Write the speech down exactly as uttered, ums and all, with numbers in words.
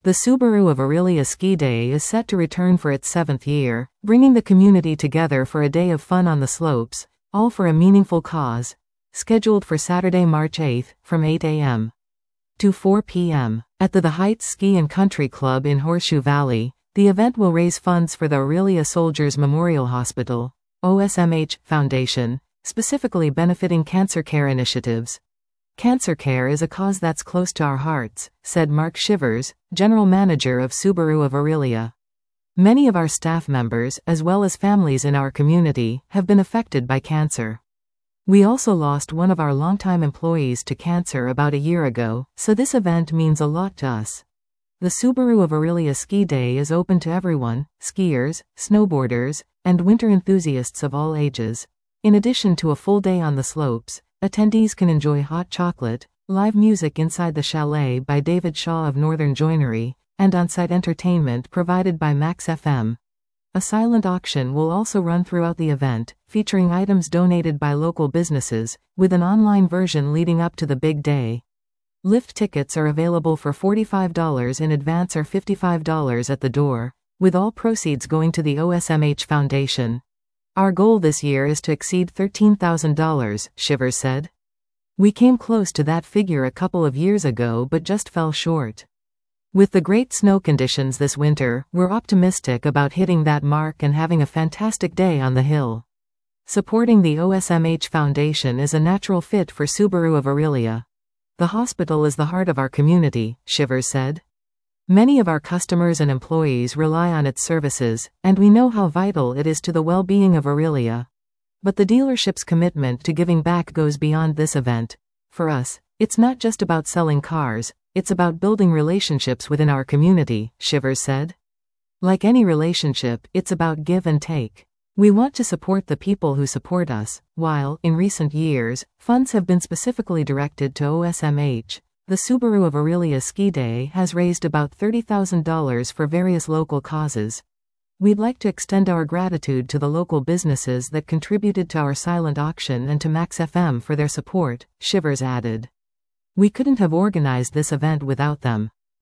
The Subaru of Orillia Ski Day is set to return for its seventh year, bringing the community together for a day of fun on the slopes, all for a meaningful cause. Scheduled for Saturday, March eighth, from eight a m to four p m at the The Heights Ski and Country Club in Horseshoe Valley. The event will raise funds for the Orillia Soldiers Memorial Hospital, O S M H, Foundation, specifically benefiting cancer care initiatives. Cancer care is a cause that's close to our hearts, said Mark Shivers, General Manager of Subaru of Orillia. Many of our staff members, as well as families in our community, have been affected by cancer. We also lost one of our longtime employees to cancer about a year ago, so this event means a lot to us. The Subaru of Orillia Ski Day is open to everyone, skiers, snowboarders, and winter enthusiasts of all ages. In addition to a full day on the slopes, attendees can enjoy hot chocolate, live music inside the chalet by David Shaw of Northern Joinery, and on-site entertainment provided by Max F M. A silent auction will also run throughout the event, featuring items donated by local businesses, with an online version leading up to the big day. Lift tickets are available for forty-five dollars in advance or fifty-five dollars at the door, with all proceeds going to the O S M H Foundation. Our goal this year is to exceed thirteen thousand dollars, Shivers said. We came close to that figure a couple of years ago but just fell short. With the great snow conditions this winter, we're optimistic about hitting that mark and having a fantastic day on the hill. Supporting the O S M H Foundation is a natural fit for Subaru of Orillia. The hospital is the heart of our community, Shivers said. Many of our customers and employees rely on its services, and we know how vital it is to the well-being of Orillia. But the dealership's commitment to giving back goes beyond this event. For us, it's not just about selling cars, it's about building relationships within our community, Shivers said. Like any relationship, it's about give and take. We want to support the people who support us, while, in recent years, funds have been specifically directed to O S M H. The Subaru of Orillia Ski Day has raised about thirty thousand dollars for various local causes. We'd like to extend our gratitude to the local businesses that contributed to our silent auction and to Max F M for their support, Shivers added. We couldn't have organized this event without them.